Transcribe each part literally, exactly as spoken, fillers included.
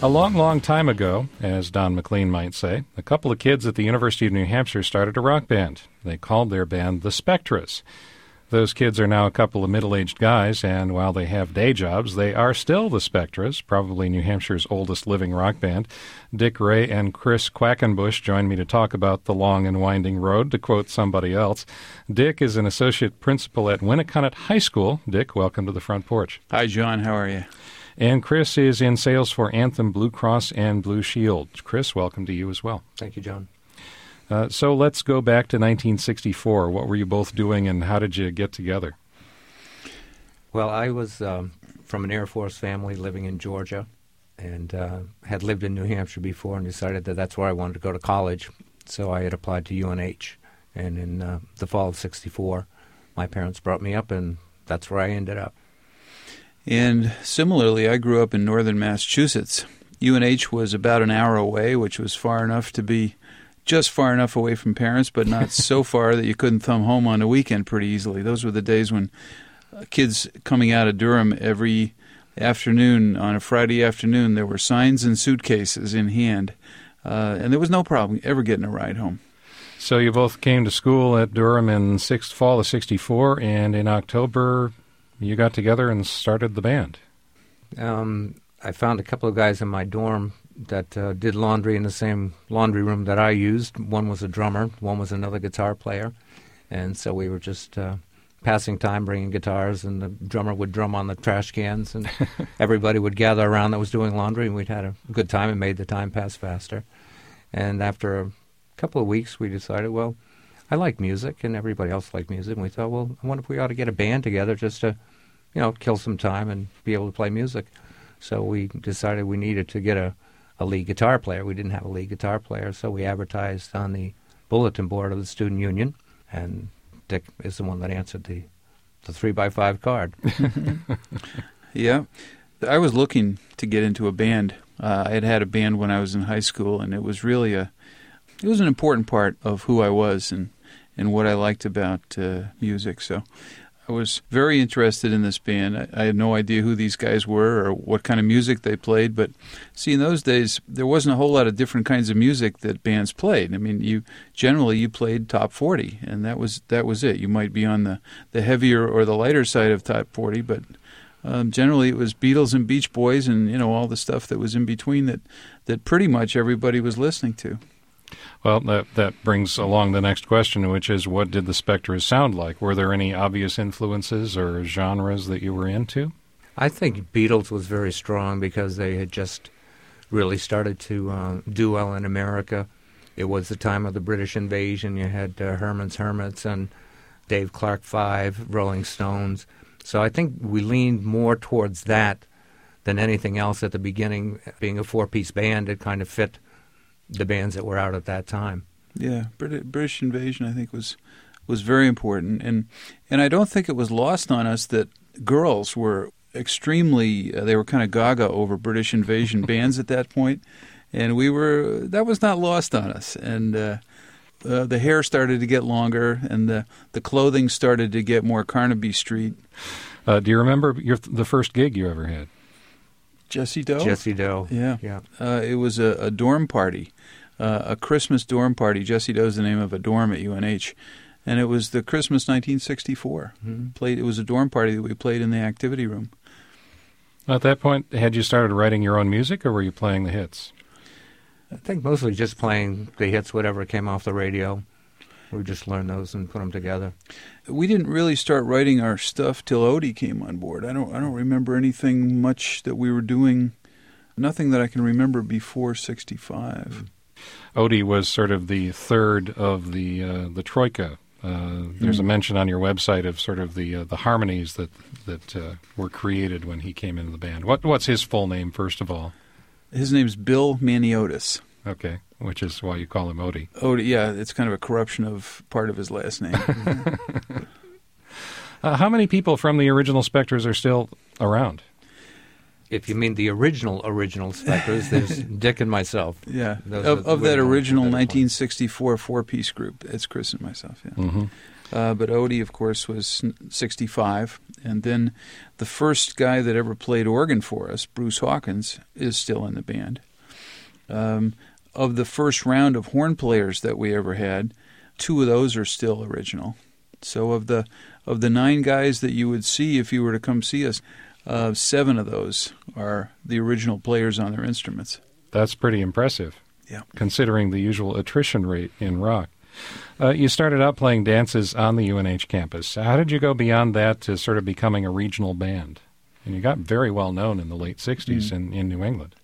A long, long time ago, as Don McLean might say, a couple of kids at the University of New Hampshire started a rock band. They called their band the Spectras. Those kids are now a couple of middle-aged guys, and while they have day jobs, they are still the Spectras, probably New Hampshire's oldest living rock band. Dick Ray and Chris Quackenbush joined me to talk about the long and winding road, to quote somebody else. Dick is an associate principal at Winnacunnet High School. Dick, welcome to the front porch. Hi, John. How are you? And Chris is in sales for Anthem Blue Cross and Blue Shield. Chris, welcome to you as well. Thank you, John. Uh, so let's go back to nineteen sixty-four. What were you both doing, and how did you get together? Well, I was um, from an Air Force family living in Georgia, and uh, had lived in New Hampshire before and decided that that's where I wanted to go to college. So I had applied to U N H, and in uh, the fall of sixty-four, my parents brought me up, and that's where I ended up. And similarly, I grew up in northern Massachusetts. U N H was about an hour away, which was far enough to be just far enough away from parents, but not so far that you couldn't thumb home on the weekend pretty easily. Those were the days when uh, kids coming out of Durham every afternoon, on a Friday afternoon, there were signs and suitcases in hand, uh, and there was no problem ever getting a ride home. So you both came to school at Durham in sixth fall of sixty-four, and in October you got together and started the band. Um, I found a couple of guys in my dorm that uh, did laundry in the same laundry room that I used. One was a drummer, one was another guitar player, and so we were just uh, passing time, bringing guitars, and the drummer would drum on the trash cans, and everybody would gather around that was doing laundry, and we'd had a good time and made the time pass faster. And after a couple of weeks, we decided, well, I like music, and everybody else liked music, and we thought, well, I wonder if we ought to get a band together just to, you know, kill some time and be able to play music. So we decided we needed to get a, a lead guitar player. We didn't have a lead guitar player, so we advertised on the bulletin board of the student union, and Dick is the one that answered the, the three by five card. Yeah. I was looking to get into a band. Uh, I had had a band when I was in high school, and it was really a, it was an important part of who I was and, and what I liked about uh, music. So I was very interested in this band. I, I had no idea who these guys were or what kind of music they played, but see, in those days, there wasn't a whole lot of different kinds of music that bands played. I mean, you generally you played top forty, and that was that was it. You might be on the, the heavier or the lighter side of top forty, but um, generally it was Beatles and Beach Boys and, you know, all the stuff that was in between that, that pretty much everybody was listening to. Well, that that brings along the next question, which is, what did the Spectras sound like? Were there any obvious influences or genres that you were into? I think Beatles was very strong because they had just really started to uh, do well in America. It was the time of the British invasion. You had uh, Herman's Hermits and Dave Clark Five, Rolling Stones. So I think we leaned more towards that than anything else at the beginning. Being a four-piece band, it kind of fit the bands that were out at that time. Yeah, Brit- British invasion, I think, was was very important, and and I don't think it was lost on us that girls were extremely uh, they were kind of gaga over British invasion bands at that point, and we were that was not lost on us. And uh, uh, the hair started to get longer, and the the clothing started to get more Carnaby Street. Uh, do you remember your the first gig you ever had? Jessie Doe? Jessie Doe. Yeah. yeah. Uh, it was a, a dorm party, uh, a Christmas dorm party. Jessie Doe is the name of a dorm at U N H. And it was the Christmas nineteen sixty-four. Mm-hmm. Played. It was a dorm party that we played in the activity room. At that point, had you started writing your own music, or were you playing the hits? I think mostly just playing the hits, whatever came off the radio. We just learned those and put them together. We didn't really start writing our stuff till Odie came on board. I don't I don't remember anything much that we were doing, nothing that I can remember before sixty-five. Odie was sort of the third of the uh, the troika. Uh, there's mm. a mention on your website of sort of the uh, the harmonies that that uh, were created when he came into the band. What what's his full name, first of all? His name's Bill Maniotis. Okay, which is why you call him Odie. Odie, yeah, it's kind of a corruption of part of his last name. uh, how many people from the original Spectras are still around? If you mean the original, original Spectras, there's Dick and myself. Yeah, Those of, of that original nineteen nineteen sixty-four four-piece group, it's Chris and myself, yeah. Mm-hmm. Uh, but Odie, of course, was sixty-five. And then the first guy that ever played organ for us, Bruce Hawkins, is still in the band. Um, of the first round of horn players that we ever had, two of those are still original. So of the of the nine guys that you would see if you were to come see us, uh, seven of those are the original players on their instruments. That's pretty impressive, yeah, considering the usual attrition rate in rock. Uh, you started out playing dances on the U N H campus. How did you go beyond that to sort of becoming a regional band? And you got very well known in the late sixties mm. in, in New England.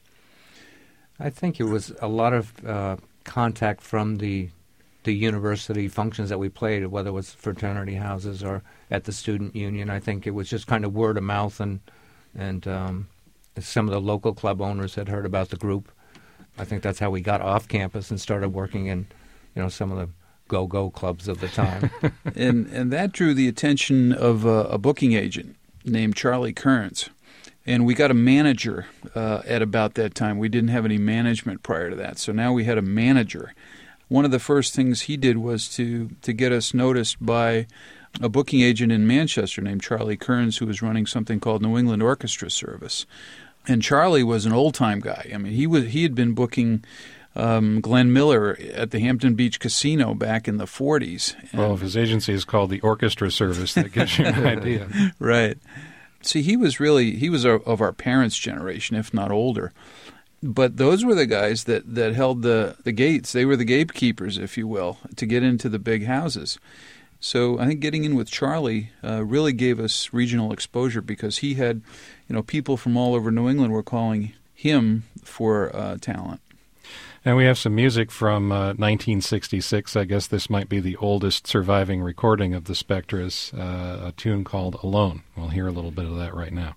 I think it was a lot of uh, contact from the the university functions that we played, whether it was fraternity houses or at the student union. I think it was just kind of word of mouth, and and um, some of the local club owners had heard about the group. I think that's how we got off campus and started working in, you know, some of the go-go clubs of the time. and and that drew the attention of uh, a booking agent named Charlie Kearns. And we got a manager uh, at about that time. We didn't have any management prior to that, so now we had a manager. One of the first things he did was to, to get us noticed by a booking agent in Manchester named Charlie Kearns, who was running something called New England Orchestra Service. And Charlie was an old-time guy. I mean, he was he had been booking um, Glenn Miller at the Hampton Beach Casino back in the forties. And well, if his agency is called the Orchestra Service, that gives you an idea. Right. See, he was really, he was our, of our parents' generation, if not older. But those were the guys that, that held the, the gates. They were the gatekeepers, if you will, to get into the big houses. So I think getting in with Charlie uh, really gave us regional exposure because he had, you know, people from all over New England were calling him for uh, talent. And we have some music from uh, nineteen sixty-six. I guess this might be the oldest surviving recording of the Spectras, uh, a tune called Alone. We'll hear a little bit of that right now.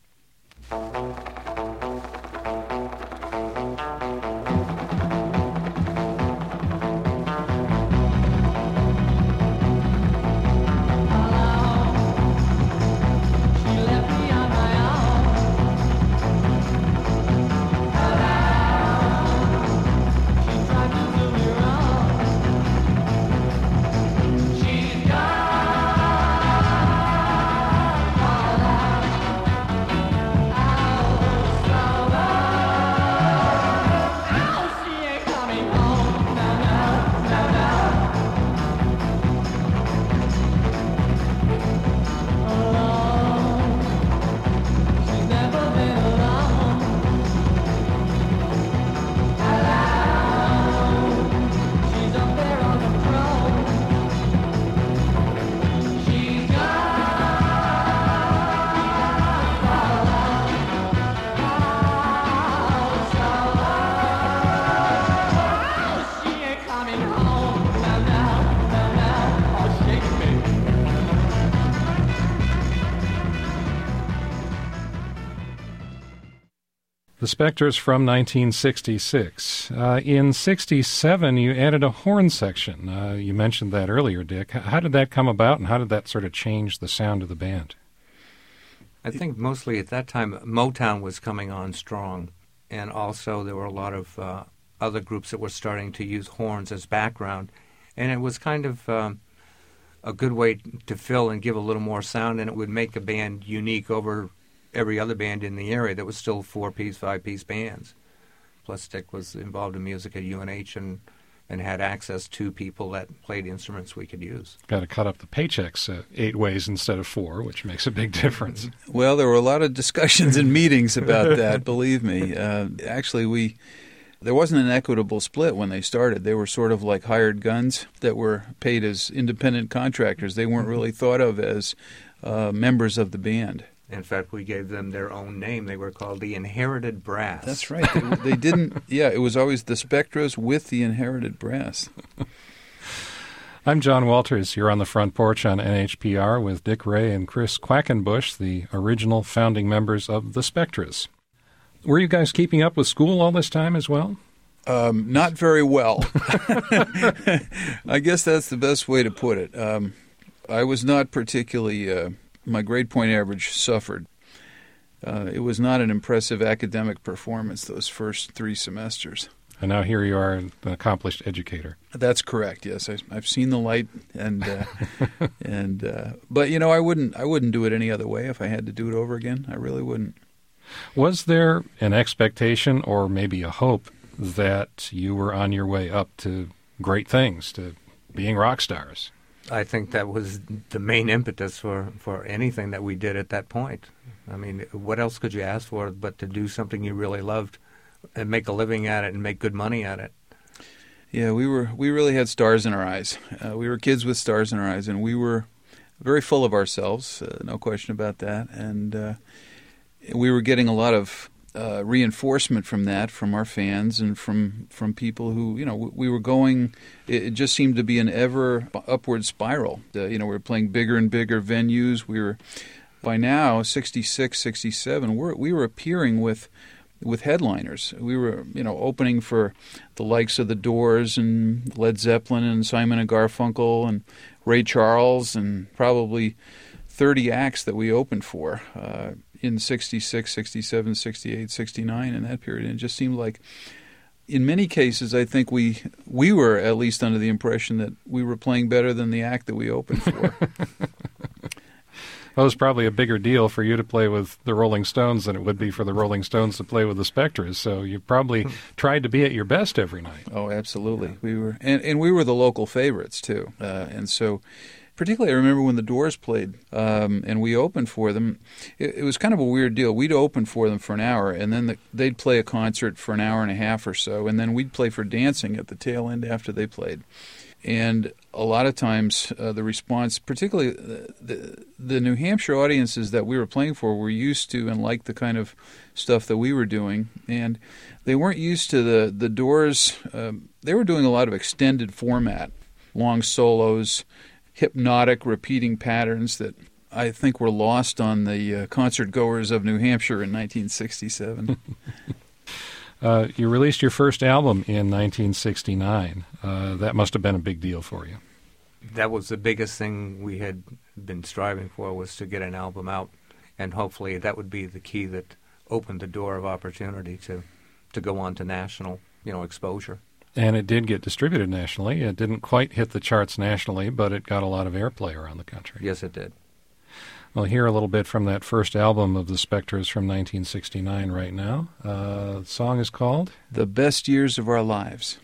The Spectras from nineteen sixty-six. Uh, in sixty-seven, you added a horn section. Uh, you mentioned that earlier, Dick. How did that come about, and how did that sort of change the sound of the band? I think mostly at that time, Motown was coming on strong, and also there were a lot of uh, other groups that were starting to use horns as background, and it was kind of um, a good way to fill and give a little more sound, and it would make a band unique over every other band in the area that was still four-piece, five-piece bands. Plus, Dick was involved in music at U N H and, and had access to people that played instruments we could use. Got to cut up the paychecks uh, eight ways instead of four, which makes a big difference. Well, there were a lot of discussions and meetings about that, believe me. Uh, actually, we there wasn't an equitable split when they started. They were sort of like hired guns that were paid as independent contractors. They weren't really thought of as uh, members of the band. In fact, we gave them their own name. They were called the Inherited Brass. That's right. They, they didn't, yeah, it was always the Spectras with the Inherited Brass. I'm John Walters. You're on the front porch on N H P R with Dick Ray and Chris Quackenbush, the original founding members of the Spectras. Were you guys keeping up with school all this time as well? Um, not very well. I guess that's the best way to put it. Um, I was not particularly... Uh, my grade point average suffered. Uh, it was not an impressive academic performance those first three semesters. And now here you are, an accomplished educator. That's correct. Yes, I, I've seen the light, and uh, and uh, but you know, I wouldn't I wouldn't do it any other way if I had to do it over again. I really wouldn't. Was there an expectation or maybe a hope that you were on your way up to great things, to being rock stars? I think that was the main impetus for, for anything that we did at that point. I mean, what else could you ask for but to do something you really loved and make a living at it and make good money at it? Yeah, we were we really had stars in our eyes. Uh, we were kids with stars in our eyes, and we were very full of ourselves, uh, no question about that. And uh, we were getting a lot of uh, reinforcement from that, from our fans and from from people who, you know, we, we were going. It, it just seemed to be an ever upward spiral. Uh, you know, we were playing bigger and bigger venues. We were, by now, sixty-six, sixty-seven, we're, we were appearing with with headliners. We were, you know, opening for the likes of The Doors and Led Zeppelin and Simon and Garfunkel and Ray Charles, and probably thirty acts that we opened for uh, in sixty-six, sixty-seven, sixty-eight, sixty-nine, in that period. And it just seemed like, in many cases, I think we we were at least under the impression that we were playing better than the act that we opened for. Well, it was probably a bigger deal for you to play with the Rolling Stones than it would be for the Rolling Stones to play with the Spectres. So you probably tried to be at your best every night. Oh, absolutely. Yeah. We were, and, and we were the local favorites too. Uh, and so, particularly, I remember when the Doors played, um, and we opened for them. It, it was kind of a weird deal. We'd open for them for an hour, and then the, they'd play a concert for an hour and a half or so, and then we'd play for dancing at the tail end after they played. And a lot of times uh, the response, particularly the, the, the New Hampshire audiences that we were playing for, were used to and liked the kind of stuff that we were doing. And they weren't used to the, the Doors. Um, they were doing a lot of extended format, long solos, hypnotic repeating patterns that I think were lost on the uh, concert goers of New Hampshire in nineteen sixty-seven. Uh, you released your first album in nineteen sixty-nine. Uh, that must have been a big deal for you. That was the biggest thing we had been striving for, was to get an album out, and hopefully that would be the key that opened the door of opportunity to, to go on to national, you know, exposure. And it did get distributed nationally. It didn't quite hit the charts nationally, but it got a lot of airplay around the country. Yes, it did. We'll hear a little bit from that first album of the Spectres from nineteen sixty-nine right now. Uh, the song is called The Best Years of Our Lives.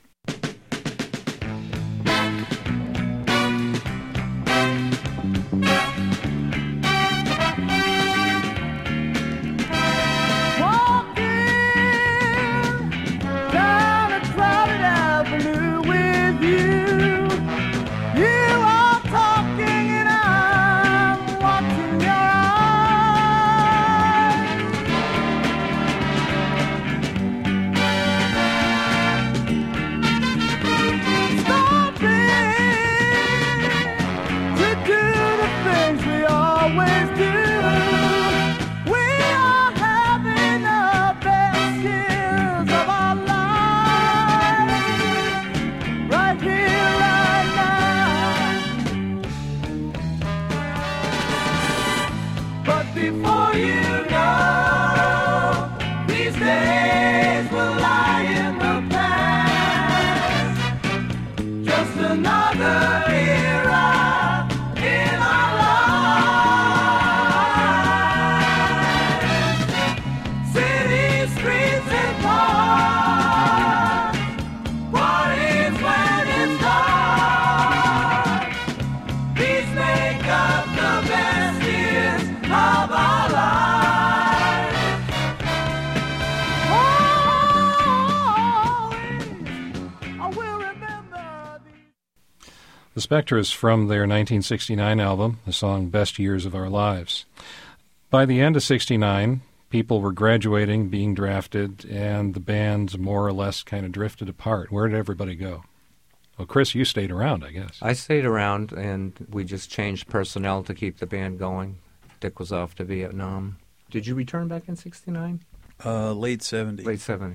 The Spectres from their nineteen sixty-nine album, the song Best Years of Our Lives. By the end of sixty-nine, people were graduating, being drafted, and the bands more or less kind of drifted apart. Where did everybody go? Well, Chris, you stayed around, I guess. I stayed around, and we just changed personnel to keep the band going. Dick was off to Vietnam. Did you return back in sixty-nine? Uh, late seventy. Late seventy.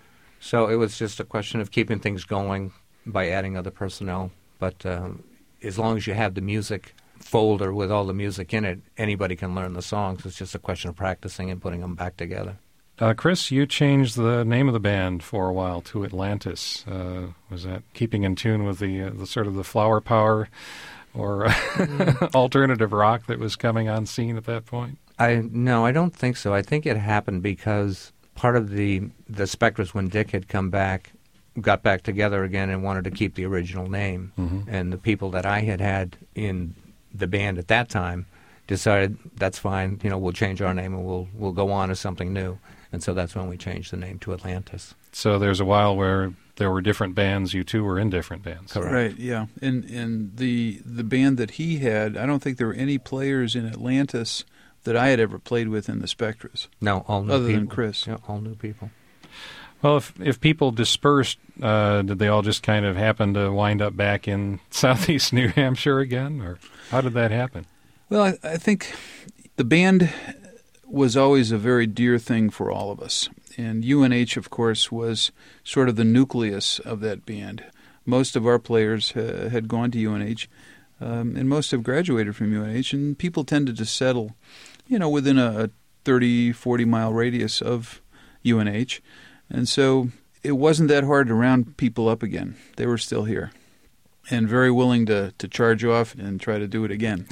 So it was just a question of keeping things going by adding other personnel. But um, as long as you have the music folder with all the music in it, anybody can learn the songs. It's just a question of practicing and putting them back together. Uh, Chris, you changed the name of the band for a while to Atlantis. Uh, was that keeping in tune with the, uh, the sort of the flower power or alternative rock that was coming on scene at that point? I no, I don't think so. I think it happened because part of the the Spectres, when Dick had come back, got back together again and wanted to keep the original name. Mm-hmm. And the people that I had had in the band at that time decided that's fine. You know, we'll change our name and we'll we'll go on as something new. And so that's when we changed the name to Atlantis. So there's a while where there were different bands. You two were in different bands. Correct. Right, yeah. And and the the band that he had, I don't think there were any players in Atlantis that I had ever played with in the Spectres. No, all new other people. than Chris. Yeah, all new people. Well, if if people dispersed, uh, did they all just kind of happen to wind up back in southeast New Hampshire again, or how did that happen? Well, I, I think the band was always a very dear thing for all of us. And U N H, of course, was sort of the nucleus of that band. Most of our players uh, had gone to U N H, um, and most have graduated from U N H, and people tended to settle, you know, within a thirty, forty-mile radius of U N H. And so it wasn't that hard to round people up again. They were still here and very willing to, to charge off and try to do it again.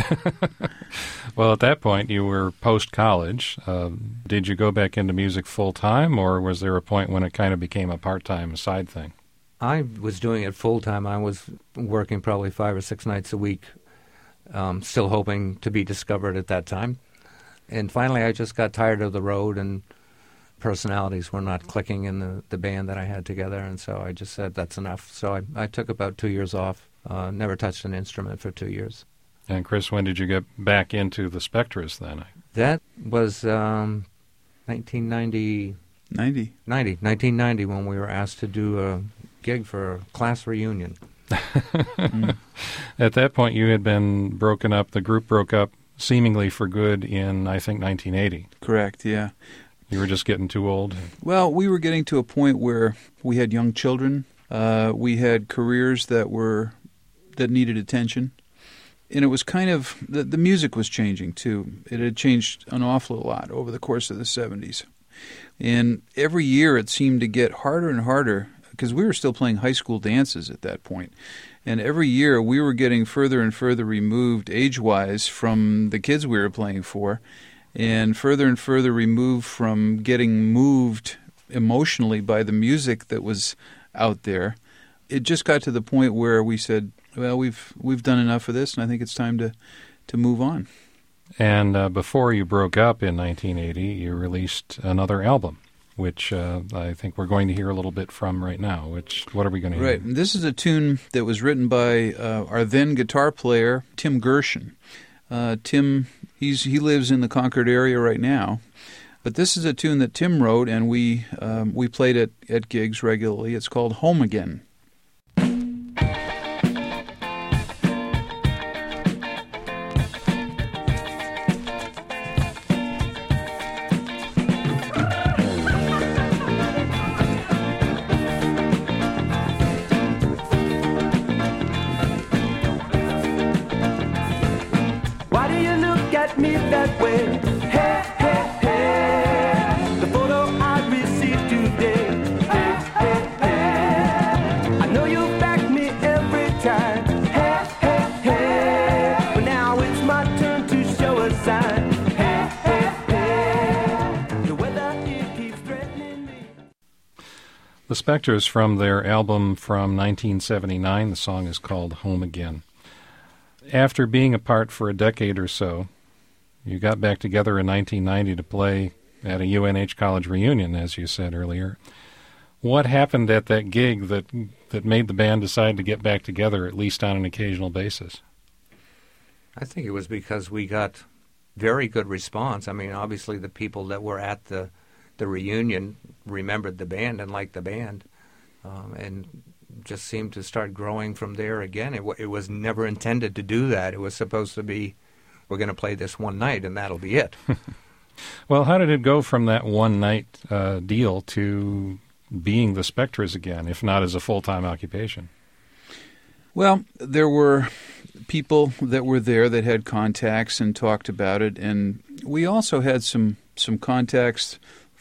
Well, at that point, you were post-college. Uh, did you go back into music full-time, or was there a point when it kind of became a part-time side thing? I was doing it full-time. I was working probably five or six nights a week, um, still hoping to be discovered at that time. And finally, I just got tired of the road, and personalities were not clicking in the, the band that I had together, and so I just said, that's enough. So I, I took about two years off, uh, never touched an instrument for two years. And Chris, when did you get back into the Spectres then? That was um, nineteen ninety, ninety. ninety, nineteen ninety, when we were asked to do a gig for a class reunion. mm. At that point, you had been broken up, the group broke up seemingly for good in, I think, nineteen eighty. Correct, yeah. You were just getting too old? Well, we were getting to a point where we had young children. Uh, we had careers that were that needed attention. And it was kind of, the, the music was changing, too. It had changed an awful lot over the course of the seventies. And every year it seemed to get harder and harder, because we were still playing high school dances at that point. And every year we were getting further and further removed age-wise from the kids we were playing for, and further and further removed from getting moved emotionally by the music that was out there. It just got to the point where we said, well, we've we've done enough of this, and I think it's time to, to move on. And uh, before you broke up in nineteen eighty, you released another album, which uh, I think we're going to hear a little bit from right now. Which What are we going to hear? Right. And this is a tune that was written by uh, our then guitar player, Tim Gershon. Uh, Tim, he's he lives in the Concord area right now. But this is a tune that Tim wrote, and we um, we played it at gigs regularly. It's called Home Again. The Spectres, from their album from nineteen seventy-nine, the song is called Home Again. After being apart for a decade or so, you got back together in nineteen ninety to play at a U N H college reunion, as you said earlier. What happened at that gig that that made the band decide to get back together, at least on an occasional basis? I think it was because we got very good response. I mean, obviously the people that were at the the reunion remembered the band and liked the band, um, and just seemed to start growing from there again. It, w- it was never intended to do that. It was supposed to be, we're going to play this one night and that'll be it. Well, how did it go from that one-night uh, deal to being the Spectres again, if not as a full-time occupation? Well, there were people that were there that had contacts and talked about it, and we also had some, some contacts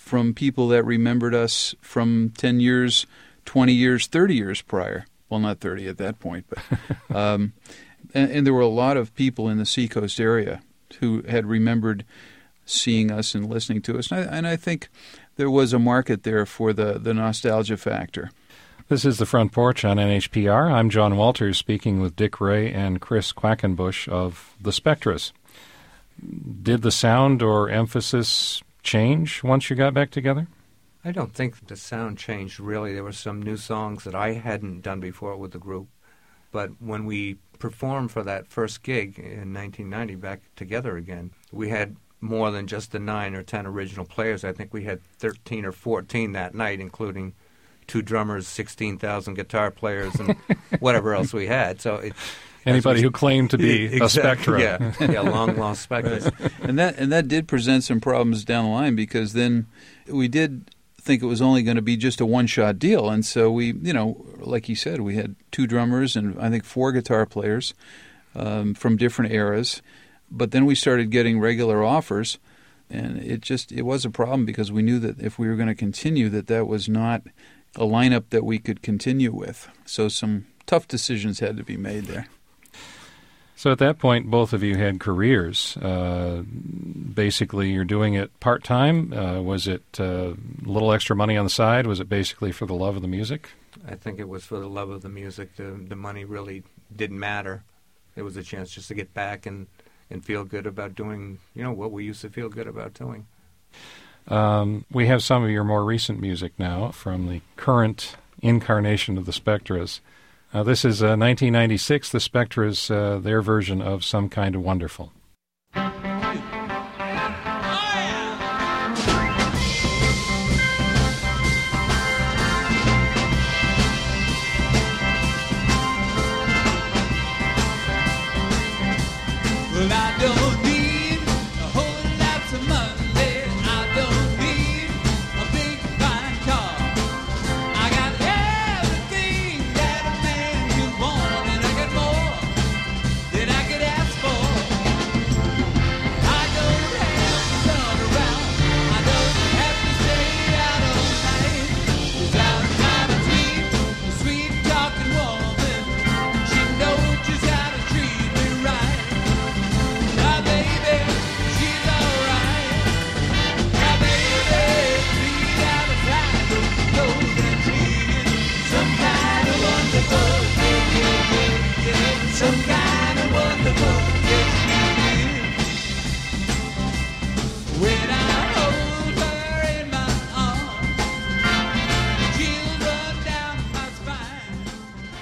from people that remembered us from ten years, twenty years, thirty years prior. Well, not thirty at that point, but um, and, and there were a lot of people in the Seacoast area who had remembered seeing us and listening to us. And I, and I think there was a market there for the, the nostalgia factor. This is The Front Porch on N H P R. I'm John Walters, speaking with Dick Ray and Chris Quackenbush of the Spectres. Did the sound or emphasis change once you got back together? I don't think the sound changed, really. There were some new songs that I hadn't done before with the group. But when we performed for that first gig in nineteen ninety, back together again, we had more than just the nine or ten original players. I think we had thirteen or fourteen that night, including two drummers, sixteen thousand guitar players, and whatever else we had. So it, Anybody we, who claimed to be exactly, a Spectra. Yeah, yeah, long-lost Spectres. Right. And that and that did present some problems down the line, because then we did think it was only going to be just a one-shot deal. And so we, you know, like you said, we had two drummers and I think four guitar players um, from different eras. But then we started getting regular offers, and it just it was a problem, because we knew that if we were going to continue, that that was not a lineup that we could continue with. So some tough decisions had to be made there. So at that point, both of you had careers. Uh, basically, you're doing it part-time. Uh, was it uh, a little extra money on the side? Was it basically for the love of the music? I think it was for the love of the music. The, the money really didn't matter. It was a chance just to get back and, and feel good about doing, you know, what we used to feel good about doing. Um, we have some of your more recent music now from the current incarnation of the Spectres. Uh, this is uh, nineteen ninety-six, the Spectres, uh, their version of Some Kind of Wonderful. Well, I don't need a whole lot of money. I don't need a big fine car. I got everything that a man could want, and I got more than I could ask for. I don't have to run around. I don't have to stay out all night. 'Cause I'm kind of sweet, a sweet-talking woman. She knows just how to treat me right. My baby, she's alright. My baby, she's out of sight. Know that she's some kind of wonderful. Yeah, yeah, yeah, yeah. Some kind of wonderful. Yes, she is. When I hold her in my arms, she'll run down my spine.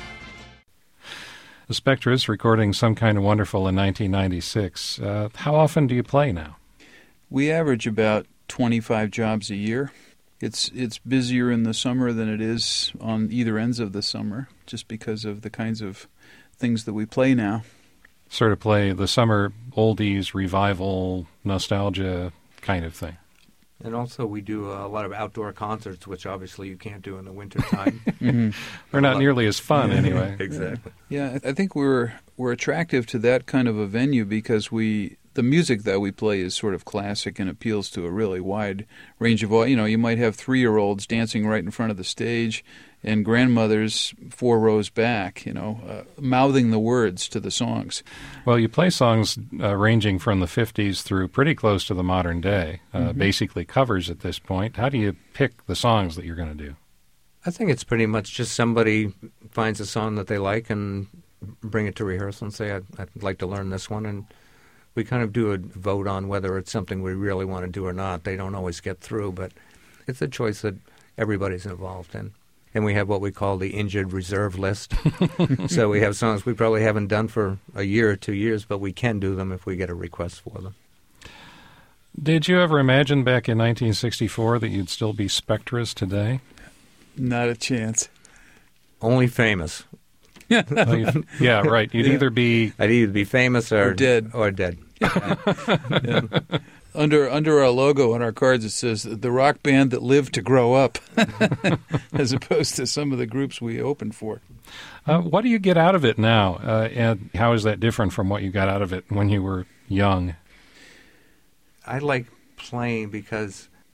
The Spectres recording Some Kind of Wonderful in nineteen ninety-six. Uh, how often do you play now? We average about twenty-five jobs a year. It's it's busier in the summer than it is on either ends of the summer, just because of the kinds of things that we play now. Sort of play the summer oldies, revival, nostalgia kind of thing. And also we do a lot of outdoor concerts, which obviously you can't do in the wintertime. Mm-hmm. They're not nearly as fun anyway. Exactly. Yeah, I I think we're we're attractive to that kind of a venue because we the music that we play is sort of classic and appeals to a really wide range of, you know, you might have three-year-olds dancing right in front of the stage and grandmothers four rows back, you know, uh, mouthing the words to the songs. Well, you play songs uh, ranging from the fifties through pretty close to the modern day, uh, Mm-hmm. basically covers at this point. How do you pick the songs that you're going to do? I think it's pretty much just somebody finds a song that they like and bring it to rehearsal and say, I'd, I'd like to learn this one. And we kind of do a vote on whether it's something we really want to do or not. They don't always get through, but it's a choice that everybody's involved in. And we have what we call the injured reserve list. So we have songs we probably haven't done for a year or two years, but we can do them if we get a request for them. Did you ever imagine back in nineteen sixty-four that you'd still be Spectres today? Not a chance. Only famous. Well, you- yeah, right. You'd Yeah. either be I'd either be famous or, Or dead. Or dead. Yeah. Under under our logo on our cards, it says the rock band that lived to grow up, as opposed to some of the groups we opened for. Uh, what do you get out of it now, uh, and how is that different from what you got out of it when you were young? I like playing because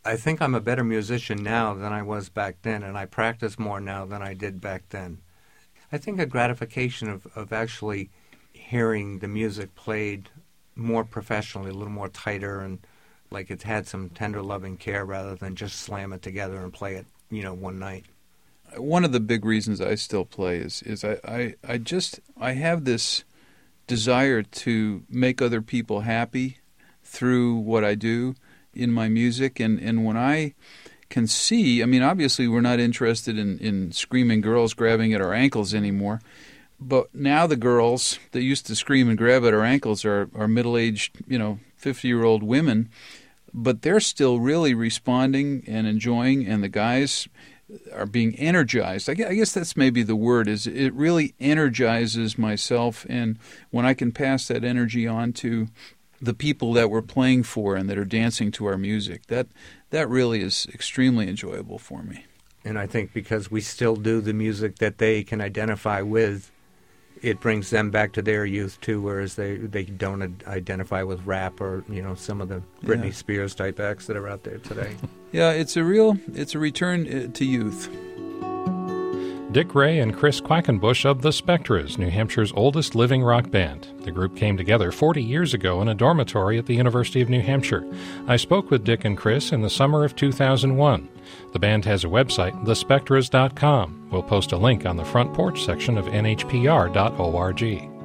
I think I'm a better musician now than I was back then, and I practice more now than I did back then. I think a gratification of, of actually hearing the music played more professionally, a little more tighter, and like it's had some tender loving care rather than just slam it together and play it, you know, one night. One of the big reasons I still play is is I, I, I just I have this desire to make other people happy through what I do in my music, and, and when I can see, I mean, obviously we're not interested in, in screaming girls grabbing at our ankles anymore, but now the girls that used to scream and grab at our ankles are, are middle-aged, you know, fifty-year-old women, but they're still really responding and enjoying, and the guys are being energized. I guess, I guess that's maybe the word, is it really energizes myself, and when I can pass that energy on to the people that we're playing for and that are dancing to our music, that that really is extremely enjoyable for me. And I think because we still do the music that they can identify with, it brings them back to their youth too, whereas they, they don't ad- identify with rap or, you know, some of the Britney Yeah. Spears type acts that are out there today. Yeah, it's a real, it's a return uh, to youth. Dick Ray and Chris Quackenbush of the Spectras, New Hampshire's oldest living rock band. The group came together forty years ago in a dormitory at the University of New Hampshire. I spoke with Dick and Chris in the summer of two thousand one. The band has a website, the spectras dot com. We'll post a link on the front porch section of N H P R dot org.